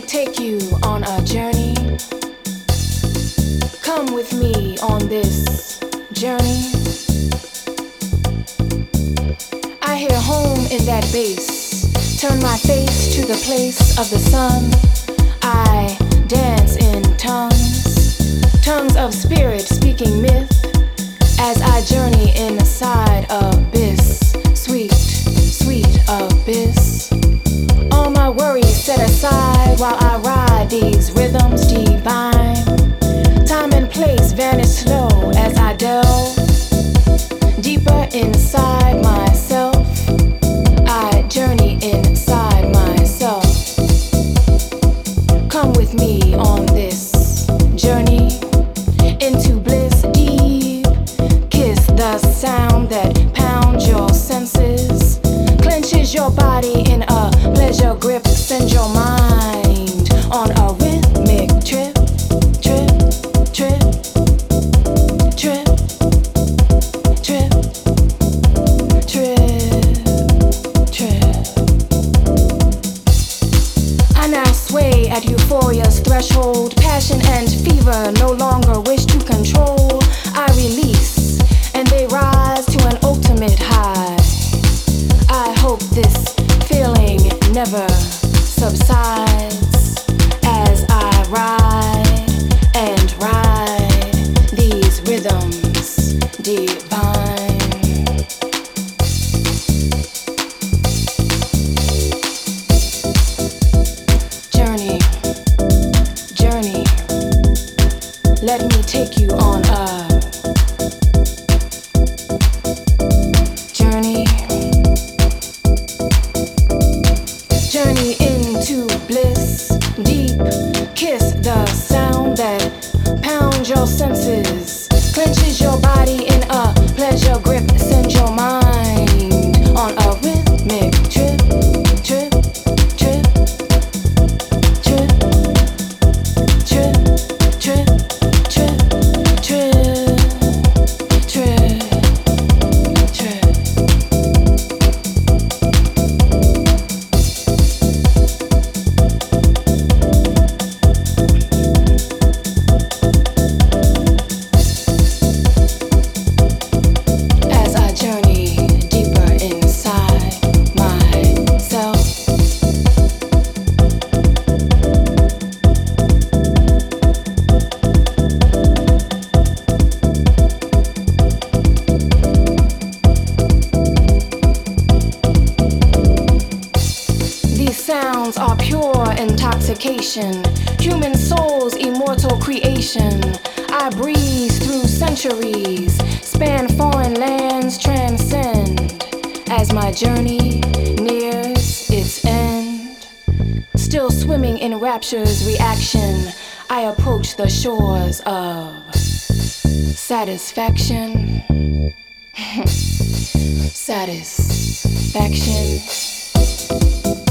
take you on a journey. Come with me on this journey. I hear home in that bass. Turn my face to the place of the sun. I dance in tongues, tongues of spirit speaking myth, as I journey inside abyss, sweet, sweet abyss. All my worries set aside while I ride these rhythms divine. Time and place vanish slow as I delve deeper inside myself. I journey inside myself. Come with me on this journey into bliss deep. Kiss the sound that pounds your senses, clenches your body in a pleasure grip. Send your mind on a rhythmic trip, trip, trip, trip, trip, trip, trip. I now sway at euphoria's threshold. Passion and fever no longer wish to control. I release and they rise to an ultimate high. I hope this feeling never subsides as I ride and ride these rhythms divine. Journey, journey, let me take you on a journey. Journey into bliss deep. Kiss the sound that pounds your senses, clenches your body in a pleasure grip. Send your mind on a rhythmic trip, trip, trip, trip, trip, trip, trip, trip, trip, trip. As I journey deeper inside myself. These sounds are pure intoxication, human soul's immortal creation. I breeze through centuries, span foreign lands, transcend. As my journey nears its end, still swimming in rapture's reaction, I approach the shores of satisfaction. Satisfaction.